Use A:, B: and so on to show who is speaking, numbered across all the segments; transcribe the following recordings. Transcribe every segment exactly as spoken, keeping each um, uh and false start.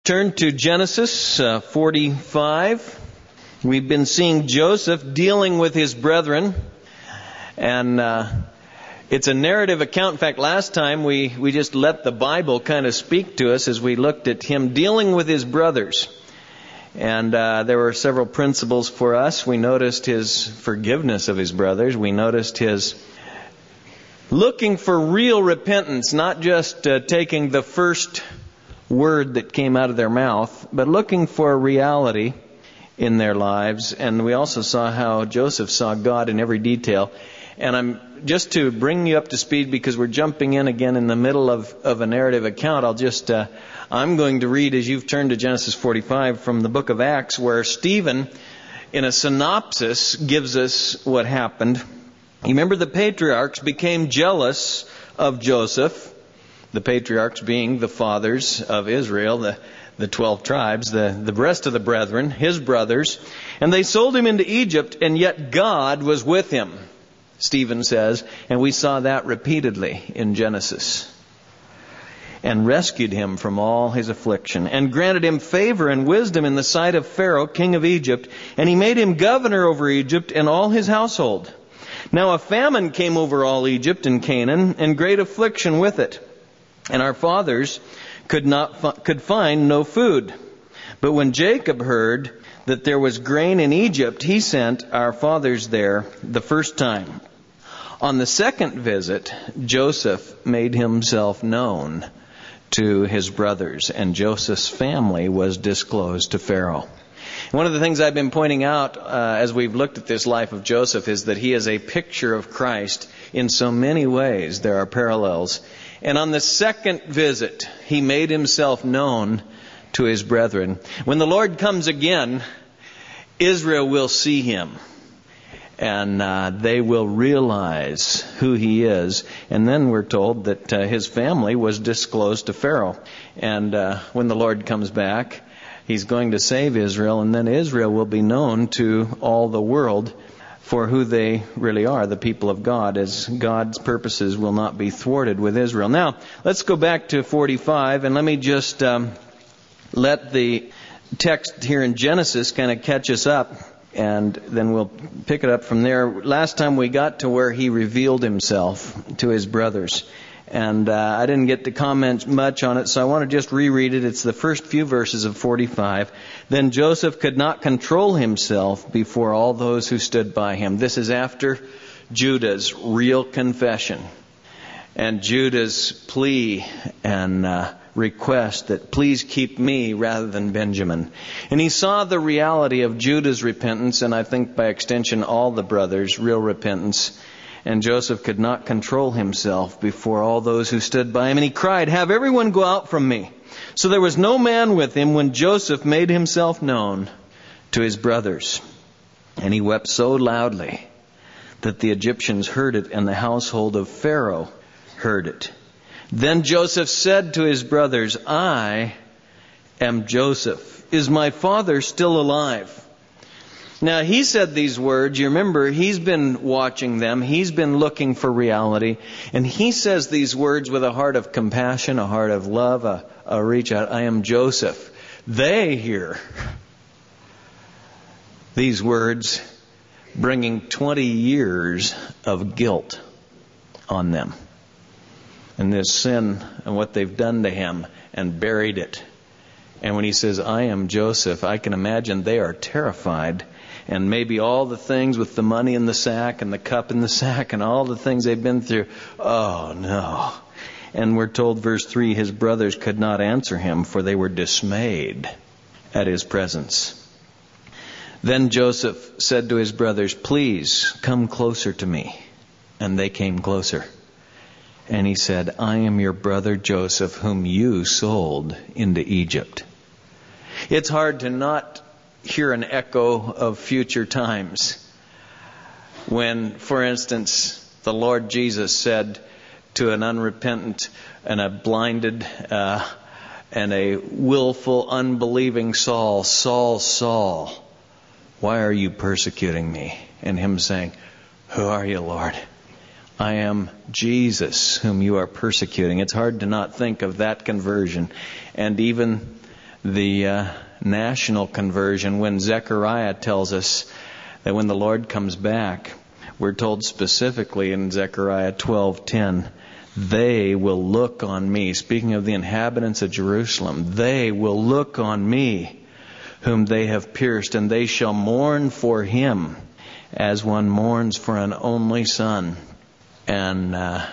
A: Turn to Genesis uh, forty-five. We've been seeing Joseph dealing with his brethren, and uh, it's a narrative account. In fact, last time we, we just let the Bible kind of speak to us as we looked at him dealing with his brothers. And uh, there were several principles for us. We noticed his forgiveness of his brothers. We noticed his looking for real repentance, not just uh, taking the first word that came out of their mouth, but looking for reality in their lives. And we also saw how Joseph saw God in every detail. And I'm just to bring you up to speed, because we're jumping in again in the middle of, of a narrative account. I'll just, uh, I'm going to read, as you've turned to Genesis forty-five, from the book of Acts, where Stephen, in a synopsis, gives us what happened. You remember the patriarchs became jealous of Joseph. The patriarchs being the fathers of Israel, the, the twelve tribes, the, the rest of the brethren, his brothers. And they sold him into Egypt, and yet God was with him, Stephen says. And we saw that repeatedly in Genesis. And rescued him from all his affliction, and granted him favor and wisdom in the sight of Pharaoh, king of Egypt. And he made him governor over Egypt and all his household. Now a famine came over all Egypt and Canaan, and great affliction with it. And our fathers could not could find no food. But when Jacob heard that there was grain in Egypt, he sent our fathers there the first time. On the second visit, Joseph made himself known to his brothers, and Joseph's family was disclosed to Pharaoh. One of the things I've been pointing out uh, as we've looked at this life of Joseph is that he is a picture of Christ in so many ways. There are parallels. And on the second visit, he made himself known to his brethren. When the Lord comes again, Israel will see him. And uh, they will realize who he is. And then we're told that uh, his family was disclosed to Pharaoh. And uh, when the Lord comes back, he's going to save Israel. And then Israel will be known to all the world for who they really are, the people of God, as God's purposes will not be thwarted with Israel. Now, let's go back to forty-five, and let me just um, let the text here in Genesis kind of catch us up, and then we'll pick it up from there. Last time we got to where he revealed himself to his brothers, and uh, I didn't get to comment much on it, so I want to just reread it. It's the first few verses of forty-five. Then Joseph could not control himself before all those who stood by him. This is after Judah's real confession and Judah's plea and uh, request that please keep me rather than Benjamin. And he saw the reality of Judah's repentance, and I think by extension all the brothers' real repentance. And Joseph could not control himself before all those who stood by him. And he cried, "Have everyone go out from me." So there was no man with him when Joseph made himself known to his brothers. And he wept so loudly that the Egyptians heard it, and the household of Pharaoh heard it. Then Joseph said to his brothers, "I am Joseph. Is my father still alive?" Now, he said these words. You remember, he's been watching them. He's been looking for reality. And he says these words with a heart of compassion, a heart of love, a, a reach out. I am Joseph. They hear these words, bringing twenty years of guilt on them. And this sin and what they've done to him and buried it. And when he says, "I am Joseph," I can imagine they are terrified. And maybe all the things with the money in the sack and the cup in the sack and all the things they've been through. Oh, no. And we're told, verse three, his brothers could not answer him, for they were dismayed at his presence. Then Joseph said to his brothers, "Please come closer to me." And they came closer. And he said, "I am your brother Joseph, whom you sold into Egypt." It's hard to not hear an echo of future times when, for instance, the Lord Jesus said to an unrepentant and a blinded uh, and a willful, unbelieving Saul, "Saul, Saul, why are you persecuting me?" And him saying, "Who are you, Lord?" I am Jesus whom you are persecuting. It's hard to not think of that conversion. And even the uh, national conversion when Zechariah tells us that when the Lord comes back, we're told specifically in Zechariah twelve ten, they will look on me. Speaking of the inhabitants of Jerusalem, they will look on me whom they have pierced, and they shall mourn for him as one mourns for an only son. And uh,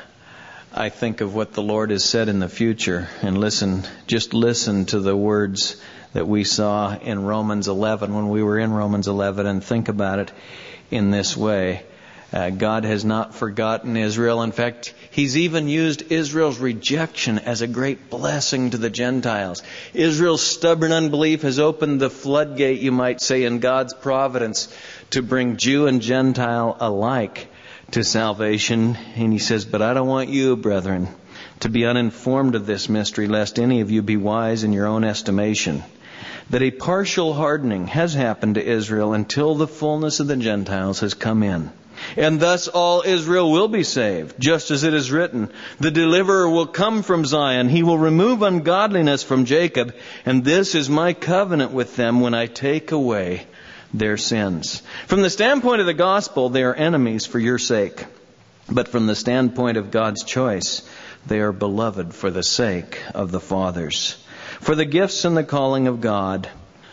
A: I think of what the Lord has said in the future, and listen, just listen to the words that we saw in Romans eleven when we were in Romans eleven, and think about it in this way. Uh, God has not forgotten Israel. In fact, He's even used Israel's rejection as a great blessing to the Gentiles. Israel's stubborn unbelief has opened the floodgate, you might say, in God's providence to bring Jew and Gentile alike to salvation. And He says, but I don't want you, brethren, to be uninformed of this mystery, lest any of you be wise in your own estimation, that a partial hardening has happened to Israel until the fullness of the Gentiles has come in. And thus all Israel will be saved, just as it is written, the deliverer will come from Zion. He will remove ungodliness from Jacob. And this is my covenant with them when I take away their sins. From the standpoint of the gospel, they are enemies for your sake. But from the standpoint of God's choice, they are beloved for the sake of the fathers. For the gifts and the calling of God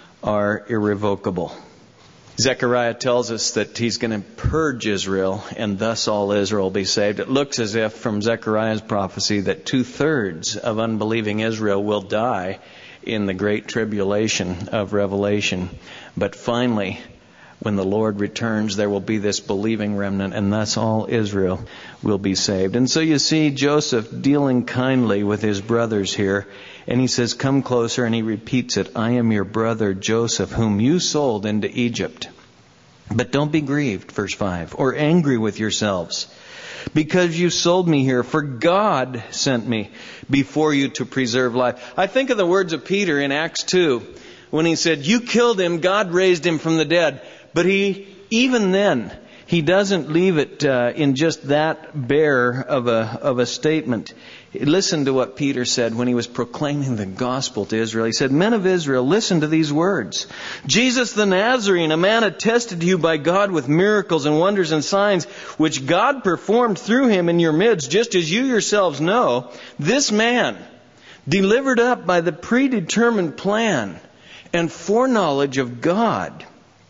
A: are irrevocable. Zechariah tells us that he's going to purge Israel, and thus all Israel will be saved. It looks as if from Zechariah's prophecy that two-thirds of unbelieving Israel will die in the great tribulation of Revelation. But finally, when the Lord returns, there will be this believing remnant, and thus all Israel will be saved. And so you see Joseph dealing kindly with his brothers here. And he says, come closer, and he repeats it. I am your brother Joseph, whom you sold into Egypt. But don't be grieved, verse five, or angry with yourselves, because you sold me here, for God sent me before you to preserve life. I think of the words of Peter in Acts two, when he said, you killed him, God raised him from the dead. But he, even then, he doesn't leave it uh, in just that bare of a of a statement. Listen to what Peter said when he was proclaiming the gospel to Israel. He said, men of Israel, listen to these words. Jesus the Nazarene, a man attested to you by God with miracles and wonders and signs, which God performed through him in your midst, just as you yourselves know. This man, delivered up by the predetermined plan and foreknowledge of God,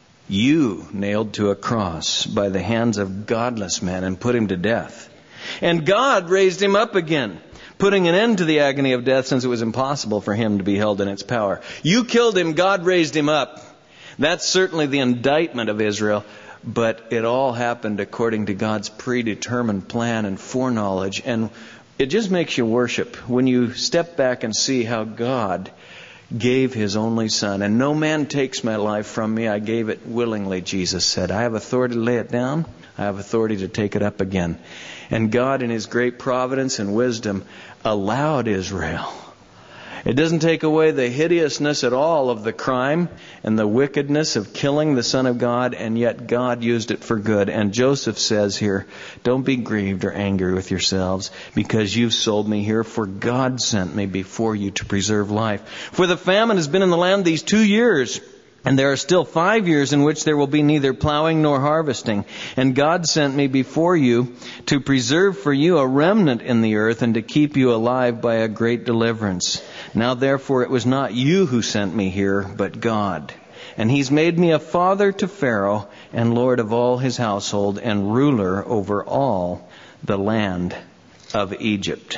A: you nailed to a cross by the hands of godless men and put him to death. And God raised him up again, putting an end to the agony of death, since it was impossible for him to be held in its power. You killed him, God raised him up. That's certainly the indictment of Israel, but it all happened according to God's predetermined plan and foreknowledge. And it just makes you worship when you step back and see how God gave His only Son. And no man takes my life from me. I gave it willingly, Jesus said. I have authority to lay it down. I have authority to take it up again. And God, in His great providence and wisdom, allowed Israel. It doesn't take away the hideousness at all of the crime and the wickedness of killing the Son of God, and yet God used it for good. And Joseph says here, don't be grieved or angry with yourselves, because you've sold me here, for God sent me before you to preserve life. For the famine has been in the land these two years, and there are still five years in which there will be neither plowing nor harvesting. And God sent me before you to preserve for you a remnant in the earth, and to keep you alive by a great deliverance. Now therefore it was not you who sent me here, but God. And He's made me a father to Pharaoh, and Lord of all his household, and ruler over all the land of Egypt.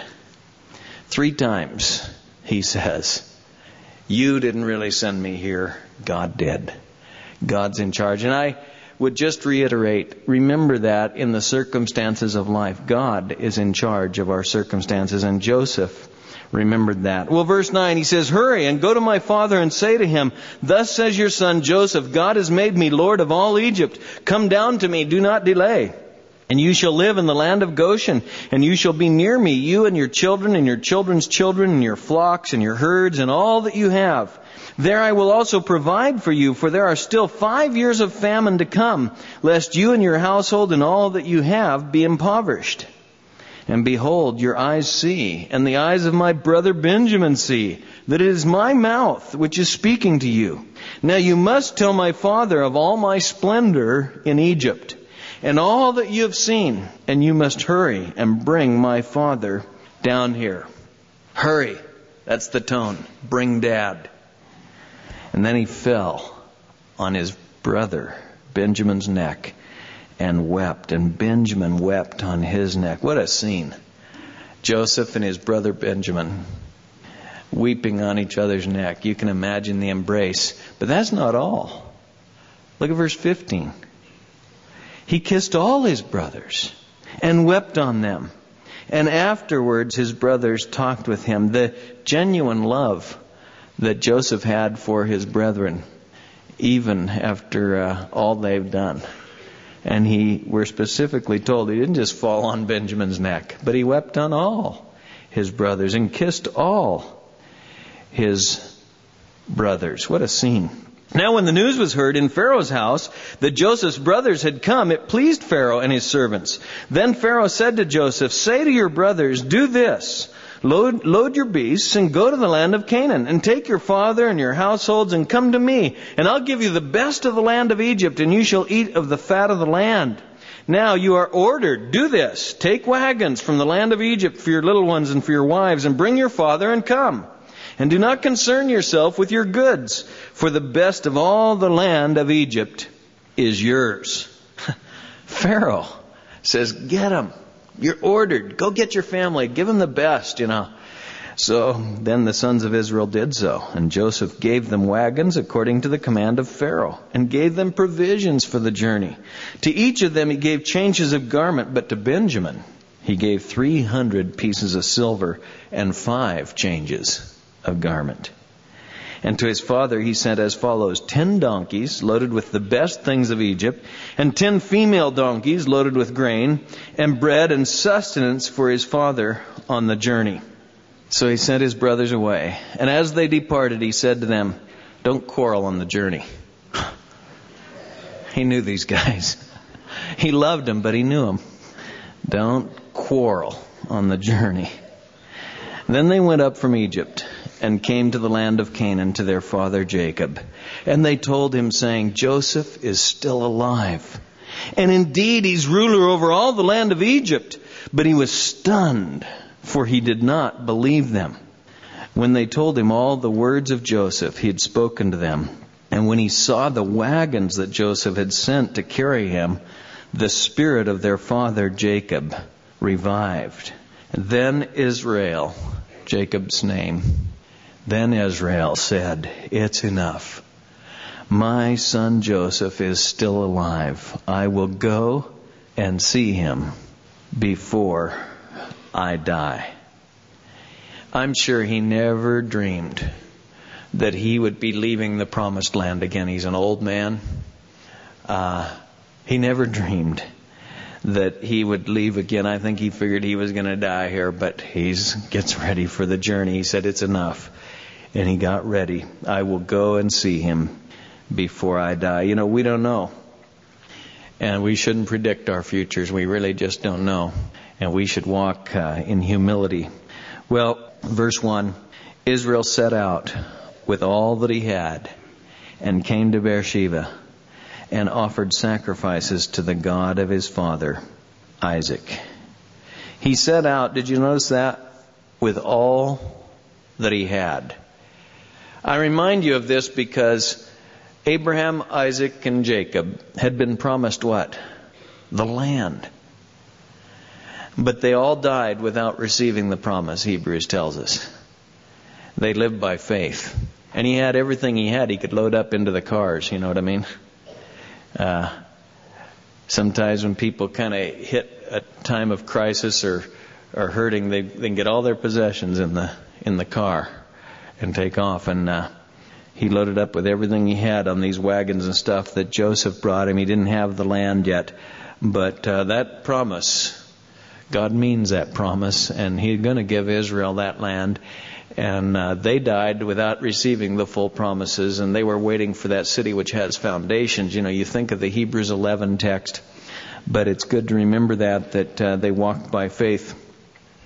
A: Three times he says, you didn't really send me here. God did. God's in charge. And I would just reiterate, remember that in the circumstances of life, God is in charge of our circumstances. And Joseph remembered that. Well, verse nine, he says, hurry and go to my father and say to him, thus says your son Joseph, God has made me Lord of all Egypt. Come down to me, do not delay. And you shall live in the land of Goshen, and you shall be near me, you and your children and your children's children and your flocks and your herds and all that you have. There I will also provide for you, for there are still five years of famine to come, lest you and your household and all that you have be impoverished. And behold, your eyes see, and the eyes of my brother Benjamin see, that it is my mouth which is speaking to you. Now you must tell my father of all my splendor in Egypt, and all that you have seen, and you must hurry and bring my father down here. Hurry. That's the tone. Bring Dad. And then he fell on his brother Benjamin's neck and wept, and Benjamin wept on his neck. What a scene. Joseph and his brother Benjamin weeping on each other's neck. You can imagine the embrace. But that's not all. Look at verse fifteen. He kissed all his brothers and wept on them. And afterwards his brothers talked with him. The genuine love that Joseph had for his brethren, even after uh, all they've done. And he, we're specifically told, he didn't just fall on Benjamin's neck, but he wept on all his brothers and kissed all his brothers. What a scene. Now when the news was heard in Pharaoh's house that Joseph's brothers had come, it pleased Pharaoh and his servants. Then Pharaoh said to Joseph, say to your brothers, do this. Load, load your beasts and go to the land of Canaan, and take your father and your households and come to me, and I'll give you the best of the land of Egypt, and you shall eat of the fat of the land. Now you are ordered, do this. Take wagons from the land of Egypt for your little ones and for your wives, and bring your father and come. And do not concern yourself with your goods, for the best of all the land of Egypt is yours. Pharaoh says, get them. You're ordered. Go get your family. Give them the best, you know. So then the sons of Israel did so. And Joseph gave them wagons according to the command of Pharaoh, and gave them provisions for the journey. To each of them he gave changes of garment, but to Benjamin he gave three hundred pieces of silver and five changes of garment. And to his father he sent as follows: ten donkeys loaded with the best things of Egypt, and ten female donkeys loaded with grain and bread and sustenance for his father on the journey. So he sent his brothers away. And as they departed, he said to them, don't quarrel on the journey. He knew these guys. He loved them, but he knew them. Don't quarrel on the journey. Then they went up from Egypt and came to the land of Canaan to their father Jacob. And they told him, saying, Joseph is still alive. And indeed he's ruler over all the land of Egypt. But he was stunned, for he did not believe them. When they told him all the words of Joseph, he had spoken to them. And when he saw the wagons that Joseph had sent to carry him, the spirit of their father Jacob revived. Then Israel, Jacob's name, Then Israel said, it's enough. My son Joseph is still alive. I will go and see him before I die. I'm sure he never dreamed that he would be leaving the promised land again. He's an old man. Uh, he never dreamed that he would leave again. I think he figured he was going to die here, but he gets ready for the journey. He said, it's enough. And he got ready. I will go and see him before I die. You know, we don't know. And we shouldn't predict our futures. We really just don't know. And we should walk uh, in humility. Well, verse one, Israel set out with all that he had and came to Beersheba and offered sacrifices to the God of his father, Isaac. He set out, did you notice that? With all that he had. I remind you of this because Abraham, Isaac, and Jacob had been promised what? The land. But they all died without receiving the promise, Hebrews tells us. They lived by faith. And he had everything he had. He could load up into the cars, you know what I mean? Uh, sometimes when people kind of hit a time of crisis or, or hurting, they, they can get all their possessions in the in the car and take off. And uh, he loaded up with everything he had on these wagons and stuff that Joseph brought him. He didn't have the land yet. But uh, that promise, God means that promise. And he's going to give Israel that land. And uh, they died without receiving the full promises. And they were waiting for that city which has foundations. You know, you think of the Hebrews eleven text. But it's good to remember that, that uh, they walked by faith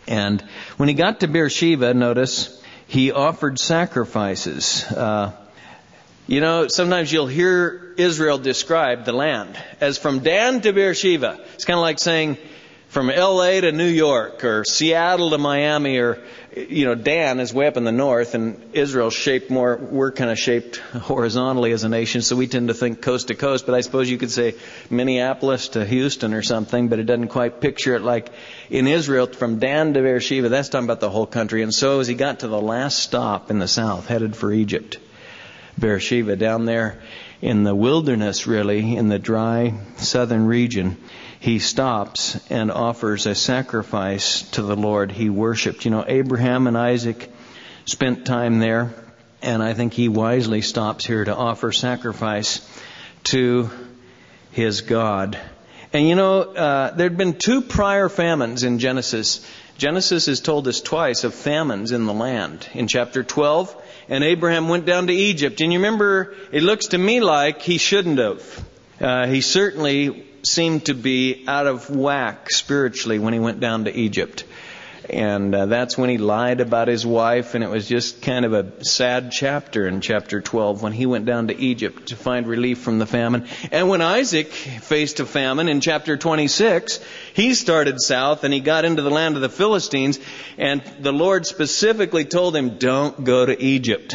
A: And when he got to Beersheba, notice, he offered sacrifices. Uh, you know, sometimes you'll hear Israel describe the land as from Dan to Beersheba. It's kind of like saying from L A to New York, or Seattle to Miami, or, you know, Dan is way up in the north, and Israel's shaped more, we're kind of shaped horizontally as a nation, so we tend to think coast to coast, but I suppose you could say Minneapolis to Houston or something, but it doesn't quite picture it like in Israel, from Dan to Beersheba. That's talking about the whole country. And so as he got to the last stop in the south, headed for Egypt, Beersheba, down there in the wilderness, really, in the dry southern region, he stops and offers a sacrifice to the Lord. He worshiped. You know, Abraham and Isaac spent time there, and I think he wisely stops here to offer sacrifice to his God. And you know, uh, there had been two prior famines in Genesis. Genesis has told us twice of famines in the land. In chapter twelve, and Abraham went down to Egypt. And you remember, it looks to me like he shouldn't have. Uh, he certainly seemed to be out of whack spiritually when he went down to Egypt. And uh, that's when he lied about his wife, and it was just kind of a sad chapter in chapter twelve when he went down to Egypt to find relief from the famine. And when Isaac faced a famine in chapter twenty-six, he started south and he got into the land of the Philistines, and the Lord specifically told him, don't go to Egypt.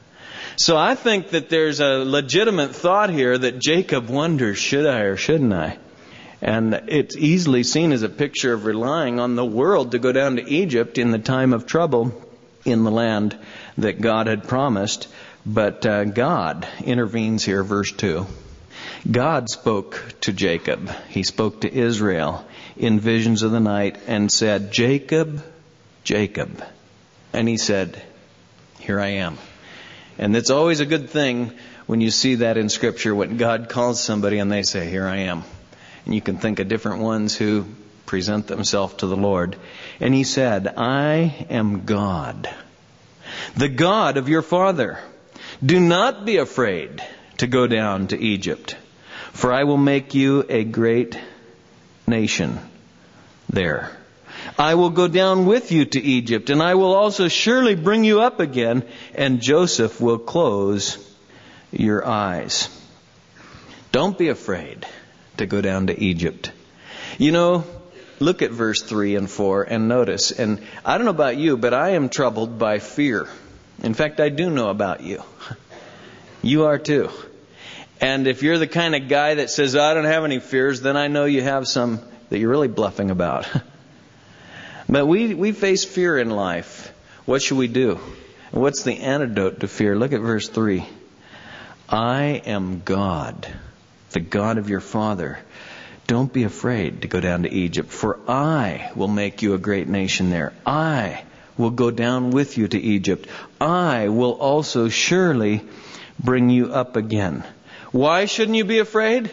A: So I think that there's a legitimate thought here that Jacob wonders, should I or shouldn't I? And it's easily seen as a picture of relying on the world to go down to Egypt in the time of trouble in the land that God had promised. But uh, God intervenes here, verse two. God spoke to Jacob. He spoke to Israel in visions of the night and said, Jacob, Jacob. And he said, here I am. And it's always a good thing when you see that in Scripture, when God calls somebody and they say, here I am. And you can think of different ones who present themselves to the Lord. And he said, I am God, the God of your father. Do not be afraid to go down to Egypt, for I will make you a great nation there. I will go down with you to Egypt, and I will also surely bring you up again, and Joseph will close your eyes. Don't be afraid to go down to Egypt. You know, look at verse three and four and notice, and I don't know about you, but I am troubled by fear. In fact, I do know about you. You are too. And if you're the kind of guy that says, I don't have any fears, then I know you have some that you're really bluffing about. But we, we face fear in life. What should we do? And what's the antidote to fear? Look at verse three. I am God, the God of your father. Don't be afraid to go down to Egypt, for I will make you a great nation there. I will go down with you to Egypt. I will also surely bring you up again. Why shouldn't you be afraid?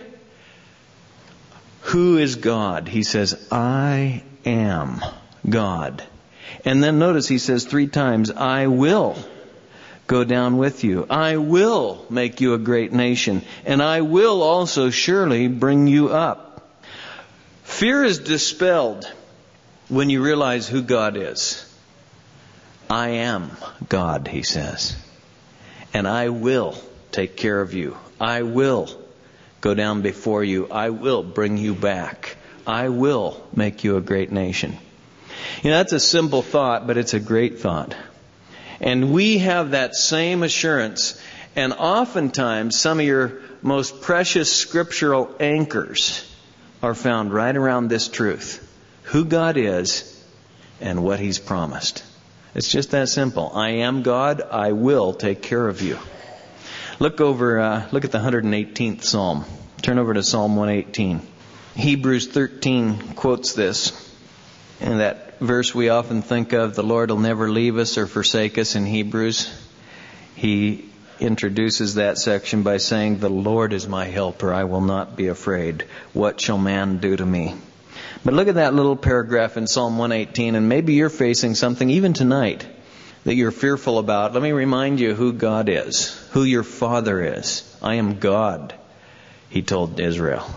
A: Who is God? He says, I am God. And then notice he says three times, I will go down with you. I will make you a great nation. And I will also surely bring you up. Fear is dispelled when you realize who God is. I am God, he says. And I will take care of you. I will go down before you. I will bring you back. I will make you a great nation. You know, that's a simple thought, but it's a great thought. And we have that same assurance. And oftentimes, some of your most precious scriptural anchors are found right around this truth. Who God is and what He's promised. It's just that simple. I am God. I will take care of you. Look over, uh, look at the one hundred eighteenth Psalm. Turn over to Psalm one eighteen. Hebrews thirteen quotes this. In that verse we often think of, the Lord will never leave us or forsake us in Hebrews. He introduces that section by saying, the Lord is my helper. I will not be afraid. What shall man do to me? But look at that little paragraph in Psalm one eighteen, and maybe you're facing something even tonight that you're fearful about. Let me remind you who God is, who your Father is. I am God, He told Israel.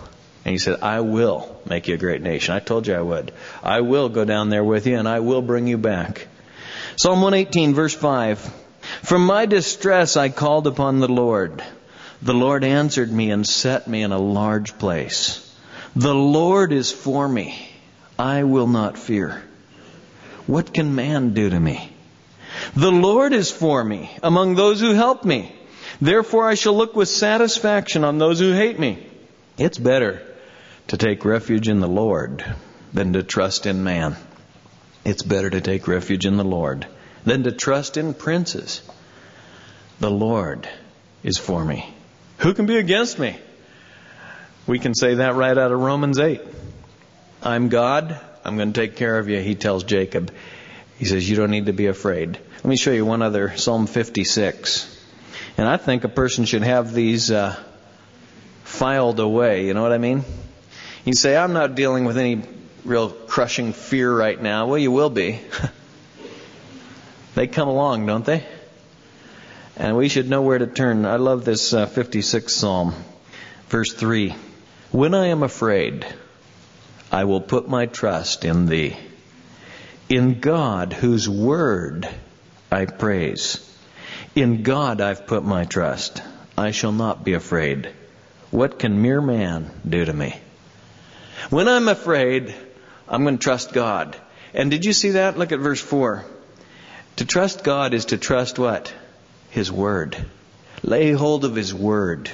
A: And he said, I will make you a great nation. I told you I would. I will go down there with you, and I will bring you back. Psalm one eighteen, verse five. From my distress I called upon the Lord. The Lord answered me and set me in a large place. The Lord is for me. I will not fear. What can man do to me? The Lord is for me among those who help me. Therefore I shall look with satisfaction on those who hate me. It's better to take refuge in the Lord than to trust in man. It's better to take refuge in the Lord than to trust in princes. The Lord is for me. Who can be against me? We can say that right out of Romans eight. I'm God. I'm going to take care of you, he tells Jacob. He says, you don't need to be afraid. Let me show you one other, Psalm fifty-six. And I think a person should have these uh, filed away. You know what I mean? You say, I'm not dealing with any real crushing fear right now. Well, you will be. They come along, don't they? And we should know where to turn. I love this uh, fifty-sixth Psalm. Verse three. When I am afraid, I will put my trust in thee. In God, whose word I praise. In God I've put my trust. I shall not be afraid. What can mere man do to me? When I'm afraid, I'm going to trust God. And did you see that? Look at verse four. To trust God is to trust what? His word. Lay hold of His word.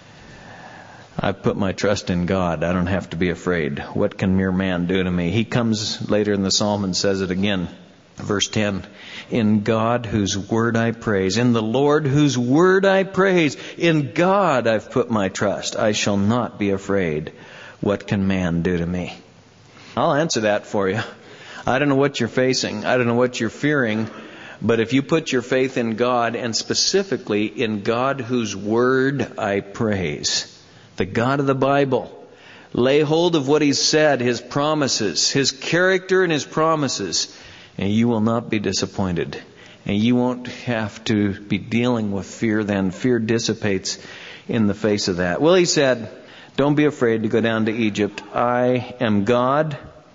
A: I've put my trust in God. I don't have to be afraid. What can mere man do to me? He comes later in the psalm and says it again. Verse ten. In God whose word I praise. In the Lord whose word I praise. In God I've put my trust. I shall not be afraid. What can man do to me? I'll answer that for you. I don't know what you're facing. I don't know what you're fearing. But if you put your faith in God, and specifically in God whose word I praise, the God of the Bible, lay hold of what He's said, His promises, His character and His promises, and you will not be disappointed. And you won't have to be dealing with fear then. Fear dissipates in the face of that. Well, He said, don't be afraid to go down to Egypt. I am God,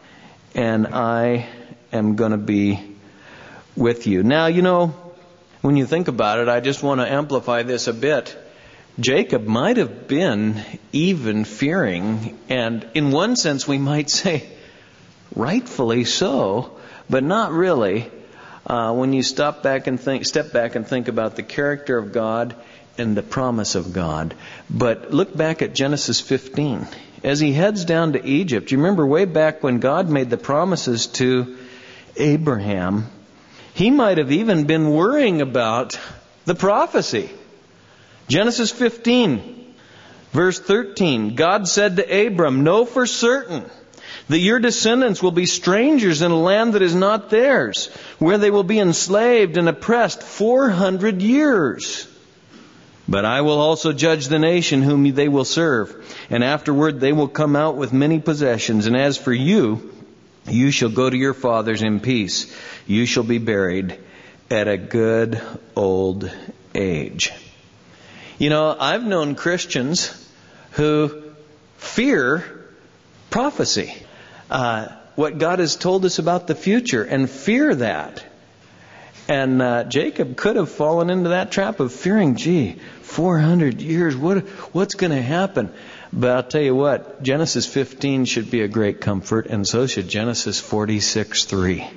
A: and I am going to be with you. Now, you know, when you think about it, I just want to amplify this a bit. Jacob might have been even fearing, and in one sense we might say rightfully so, but not really. Uh, when you stop back and think, step back and think about the character of God and the promise of God. But look back at Genesis fifteen. As he heads down to Egypt, you remember way back when God made the promises to Abraham, he might have even been worrying about the prophecy. Genesis fifteen, verse thirteen. God said to Abram, know for certain that your descendants will be strangers in a land that is not theirs, where they will be enslaved and oppressed four hundred years. But I will also judge the nation whom they will serve, and afterward they will come out with many possessions. And as for you, you shall go to your fathers in peace. You shall be buried at a good old age. You know, I've known Christians who fear prophecy. Uh, what God has told us about the future, and fear that. And uh, Jacob could have fallen into that trap of fearing, gee, four hundred years, what what's going to happen? But I'll tell you what, Genesis fifteen should be a great comfort, and so should Genesis forty-six three.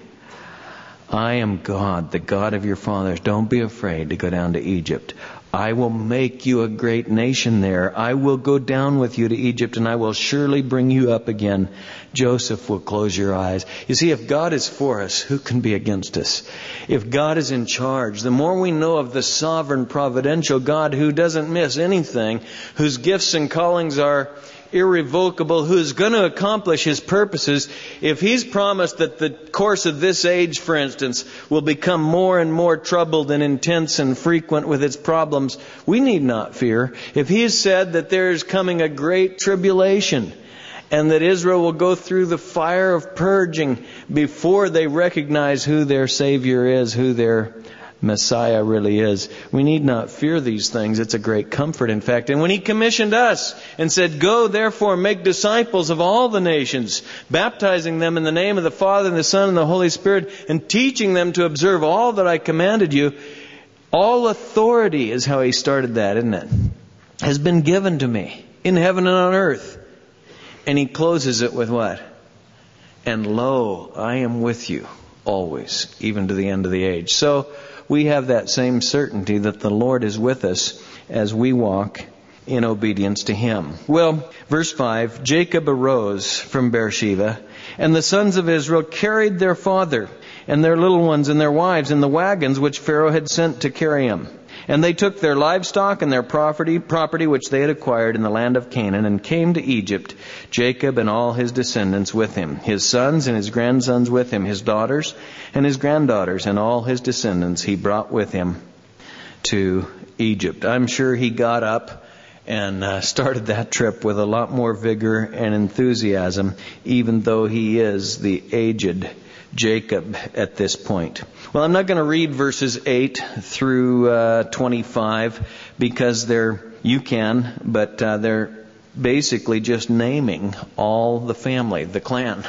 A: I am God, the God of your fathers. Don't be afraid to go down to Egypt. I will make you a great nation there. I will go down with you to Egypt, and I will surely bring you up again. Joseph will close your eyes. You see, if God is for us, who can be against us? If God is in charge, the more we know of the sovereign providential God who doesn't miss anything, whose gifts and callings are irrevocable, who's going to accomplish His purposes. If He's promised that the course of this age, for instance, will become more and more troubled and intense and frequent with its problems, we need not fear. If He has said that there is coming a great tribulation, and that Israel will go through the fire of purging before they recognize who their Savior is, who their Messiah really is. We need not fear these things. It's a great comfort, in fact. And when He commissioned us and said, "Go, therefore, make disciples of all the nations, baptizing them in the name of the Father and the Son and the Holy Spirit, and teaching them to observe all that I commanded you," all authority is how He started that, isn't it? Has been given to me in heaven and on earth. And He closes it with what? "And lo, I am with you always, even to the end of the age." So we have that same certainty that the Lord is with us as we walk in obedience to Him. Well, verse five, Jacob arose from Beersheba, and the sons of Israel carried their father and their little ones and their wives in the wagons which Pharaoh had sent to carry him. And they took their livestock and their property, property which they had acquired in the land of Canaan, and came to Egypt, Jacob and all his descendants with him, his sons and his grandsons with him, his daughters and his granddaughters, and all his descendants he brought with him to Egypt. I'm sure he got up and uh, started that trip with a lot more vigor and enthusiasm, even though he is the aged Jacob at this point. Well, I'm not going to read verses eight through uh, twenty-five because they're, you can, but uh, they're basically just naming all the family, the clan,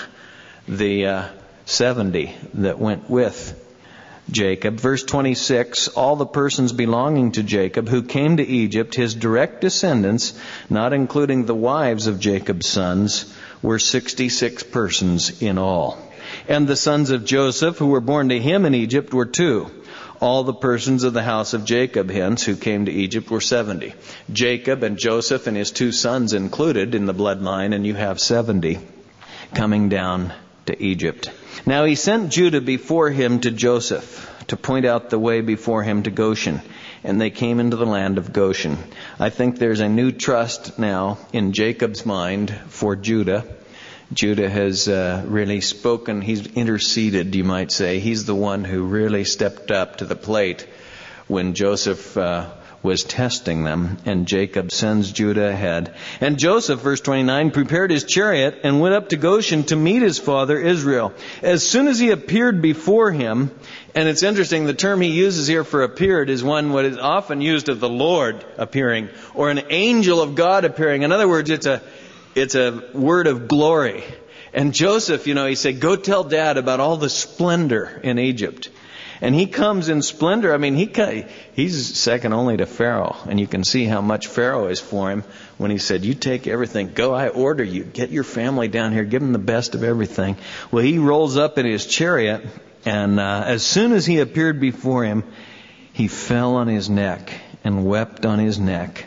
A: the uh, seventy that went with Jacob. Verse twenty-six, all the persons belonging to Jacob who came to Egypt, his direct descendants, not including the wives of Jacob's sons, were sixty-six persons in all. And the sons of Joseph, who were born to him in Egypt, were two. All the persons of the house of Jacob, hence, who came to Egypt, were seventy. Jacob and Joseph and his two sons included in the bloodline, and you have seventy coming down to Egypt. Now he sent Judah before him to Joseph to point out the way before him to Goshen. And they came into the land of Goshen. I think there's a new trust now in Jacob's mind for Judah. Judah has uh, really spoken, he's interceded, you might say. He's the one who really stepped up to the plate when Joseph uh, was testing them, and Jacob sends Judah ahead. And Joseph, verse twenty-nine, prepared his chariot and went up to Goshen to meet his father Israel. As soon as he appeared before him, and it's interesting, the term he uses here for appeared is one what is often used of the Lord appearing, or an angel of God appearing. In other words, it's a It's a word of glory. And Joseph, you know, he said, "Go tell Dad about all the splendor in Egypt." And he comes in splendor. I mean, he he's second only to Pharaoh. And you can see how much Pharaoh is for him when he said, "You take everything. Go, I order you. Get your family down here. Give them the best of everything." Well, he rolls up in his chariot. And uh, as soon as he appeared before him, he fell on his neck and wept on his neck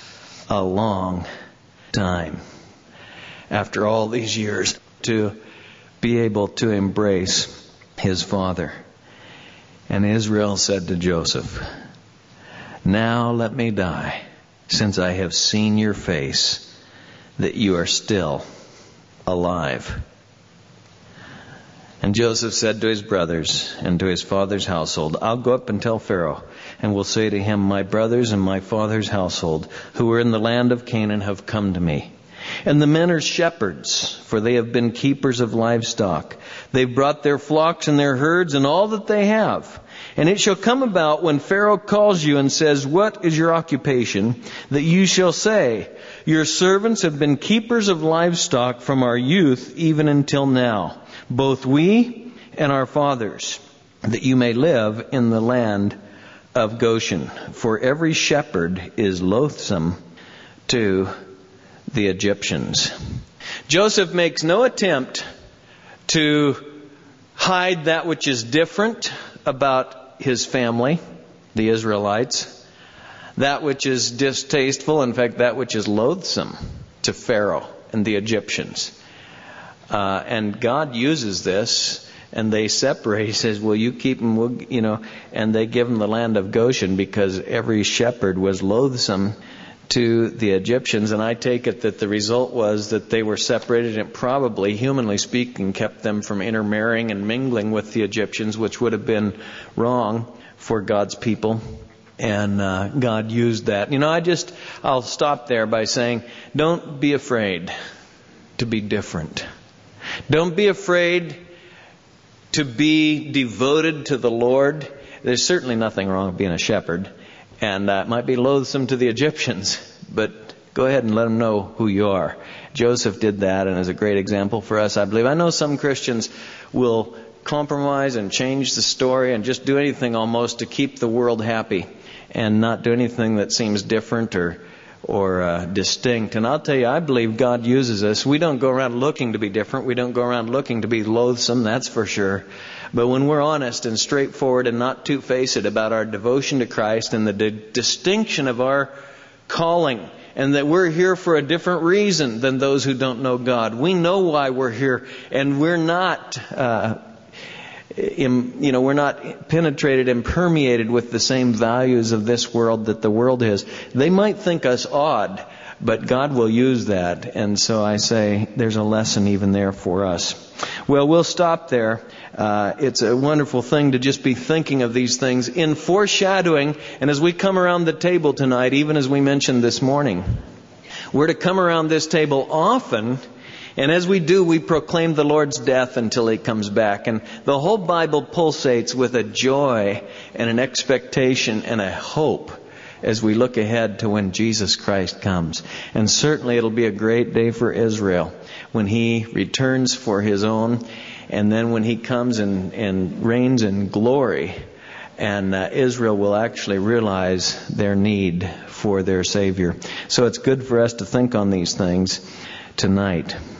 A: a long time. After all these years, to be able to embrace his father. And Israel said to Joseph, "Now let me die, since I have seen your face, that you are still alive." And Joseph said to his brothers and to his father's household, "I'll go up and tell Pharaoh, and will say to him, my brothers and my father's household, who are in the land of Canaan, have come to me. And the men are shepherds, for they have been keepers of livestock. They've brought their flocks and their herds and all that they have. And it shall come about when Pharaoh calls you and says, 'What is your occupation?' that you shall say, 'Your servants have been keepers of livestock from our youth even until now, both we and our fathers, that you may live in the land of Goshen. For every shepherd is loathsome to the Egyptians.'" Joseph makes no attempt to hide that which is different about his family, the Israelites, that which is distasteful, in fact, that which is loathsome to Pharaoh and the Egyptians. Uh, and God uses this, and they separate. He says, "Well, you keep them," we'll, you know, and they give them the land of Goshen because every shepherd was loathsome to the Egyptians. And I take it that the result was that they were separated, and probably, humanly speaking, kept them from intermarrying and mingling with the Egyptians, which would have been wrong for God's people. And uh, God used that. You know, I just, I'll stop there by saying, don't be afraid to be different. Don't be afraid to be devoted to the Lord there's certainly nothing wrong with being a shepherd. And uh, it might be loathsome to the Egyptians, but go ahead and let them know who you are. Joseph did that and is a great example for us, I believe. I know some Christians will compromise and change the story and just do anything almost to keep the world happy and not do anything that seems different or or uh, distinct. And I'll tell you, I believe God uses us. We don't go around looking to be different. We don't go around looking to be loathsome, that's for sure. But when we're honest and straightforward and not two-faced about our devotion to Christ and the di- distinction of our calling, and that we're here for a different reason than those who don't know God. We know why we're here, and we're not, uh, im, you know, we're not penetrated and permeated with the same values of this world that the world is. They might think us odd, but God will use that. And so I say there's a lesson even there for us. Well, we'll stop there. Uh, it's a wonderful thing to just be thinking of these things in foreshadowing. And as we come around the table tonight, even as we mentioned this morning, we're to come around this table often. And as we do, we proclaim the Lord's death until He comes back. And the whole Bible pulsates with a joy and an expectation and a hope as we look ahead to when Jesus Christ comes. And certainly it'll be a great day for Israel when He returns for His own, and then when He comes and, and reigns in glory. And uh, Israel will actually realize their need for their Savior. So it's good for us to think on these things tonight.